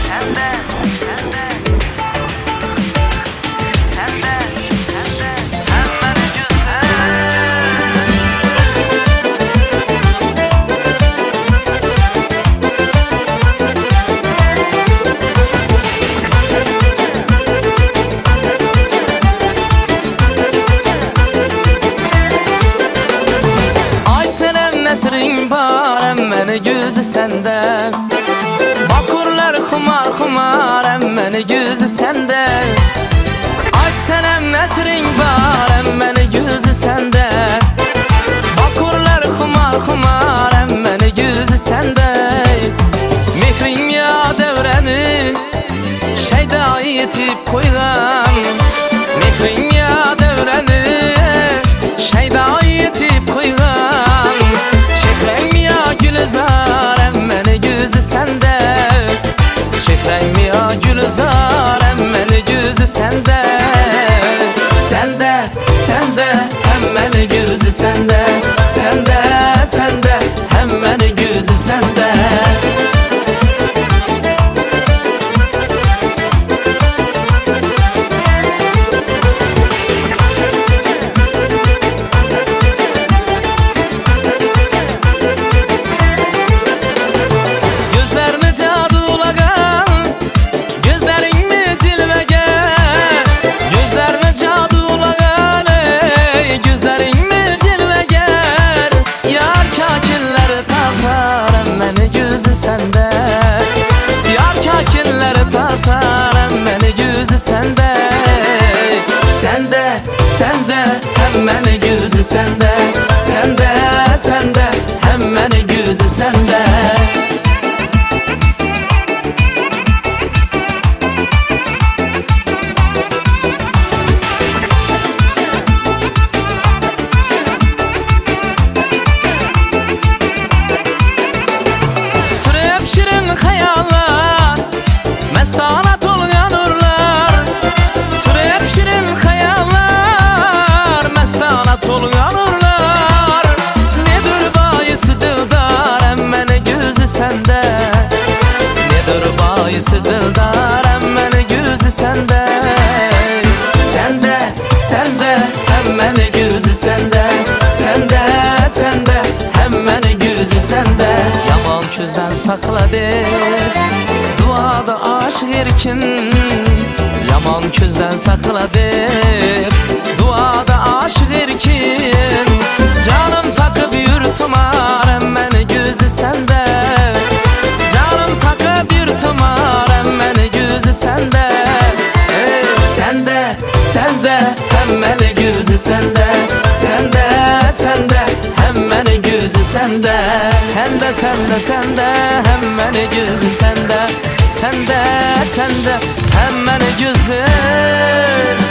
Nesrin var emmeni gözü sende, bakurlar xumar xumar emmeni gözü sende. Ayt senem nesrin var emmeni gözü sende, bakurlar xumar xumar emmeni gözü sende. Mehrin ya devreni şeyda yetip koygan, mehrin ya devreni şeyda yetip koygan. Gülzar emmeni gözü sende, çehrem ya Gülzar emmeni gözü sende. Sende, sende, emmeni gözü sende, sende, sende, emmeni gözü sende. Sende, yar kakinleri tartar emmeni gözü sende. Sende, sende, emmeni gözü sende, sende, sende, emmeni gözü sende. Mestana tolgan urlar, sürüp şirin hayallar. Mestana tolgan urlar, nedir bayısı dildar emmeni gözü sende, nedir bayısı dildar emmeni gözü sende. Sende, sende, emmeni gözü sende, sende, sende, emmeni gözü sende. Yaman közden sakladı duada aşık erkin, yaman közden sakladık duada aşık erkin. Canım takıp yürtümar emmeni gözü sende, canım takıp yürtümar emmeni gözü sende. Sende, sende, emmeni gözü sende, sende, sende, emmeni gözü sende. Sende, sende, sende, emmeni gözü sende, sende, sende, emmeni gözü.